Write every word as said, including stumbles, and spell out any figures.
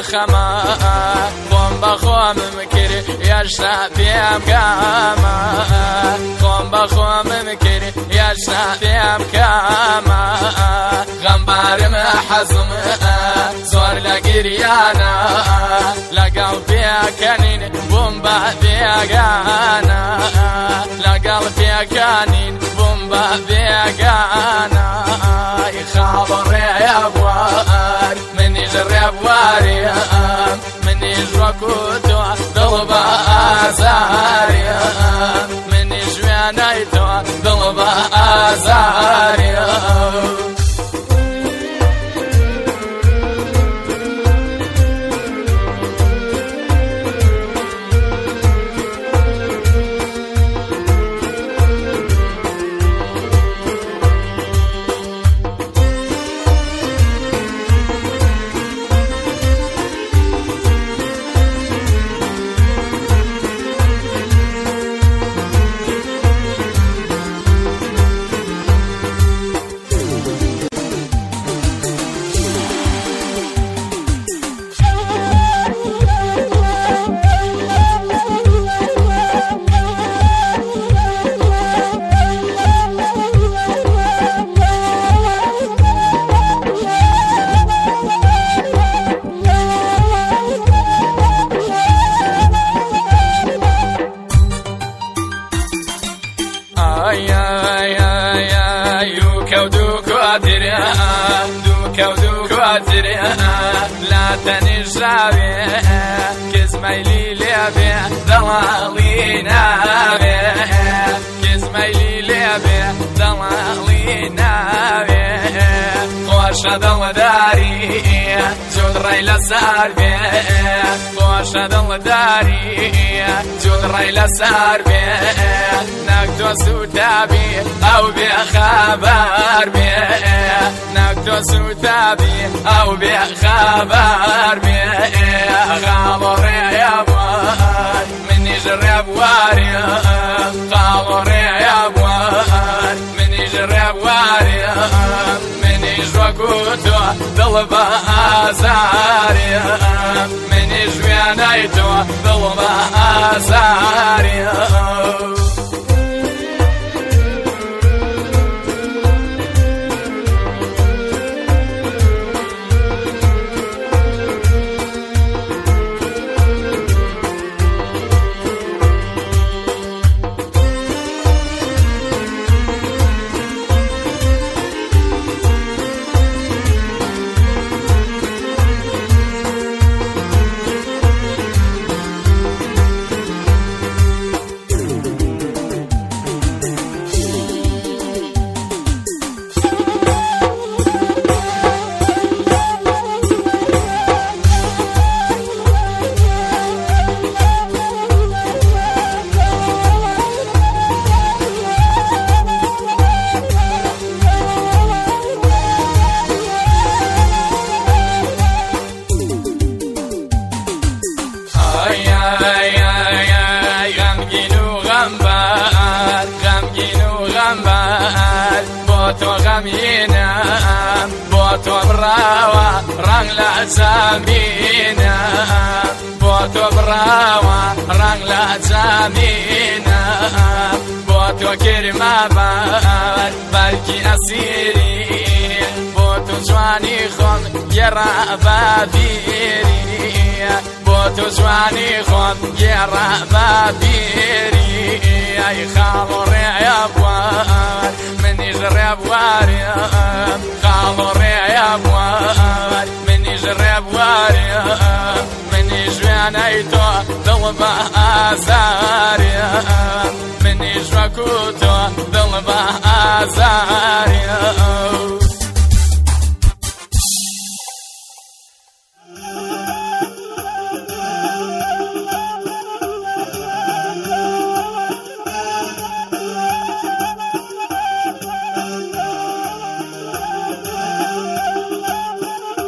خەما خۆم بە خۆمم کرد هێشتا پێم کامە خۆم بە خۆمم کرد هێشتا پێم کامە غەمبارم حەزم زۆر لە گریانە لەگەڵ پێکەنین بووم بە بێگانە لەگەڵ پێکەنین بووم بە بێگانە خاڵ ڕێیە بوار منیش ڕێبواریم منیش وەکو تۆ دڵ بە ئازاریم منیش وێنەی تۆ دڵ بە ئازاریم لا تنجراوي كزميلي ليبي ضلالي نابي كزميلي ليبي ضلالي نابي خوش دل داري جود ريلا ساربي خوش دل داري جود ريلا ساربي نكدو سوتابي او بخبر بي نكدو سوتابي او بخبر بي غامر يا بوار مني جرب واري غامر يا بوار مني جرب واري مني جوكوتو ضلب ازاري مني جوانيتو ضلب ازاري بۆتۆ غەمگینم بۆتۆ بڕاوە ڕەنگ لە جەمینم بۆتۆ بڕاوە ڕەنگ لە جەمینم بۆتۆ کرمە بەر بەلکی ئەسیری بۆتۆ جوانی خۆم گێڕا بەبیری بۆتۆ جوانی خۆم گێڕا بەبیری ئەی خاڵ و ڕێیە بوار منیش ڕێبواریم خاڵ و ڕێیە بوار منیش ڕێبواریم منیش وێنەی تۆ دڵ بە ئازاریم منیش وەکو تۆ دڵ بە ئازاریم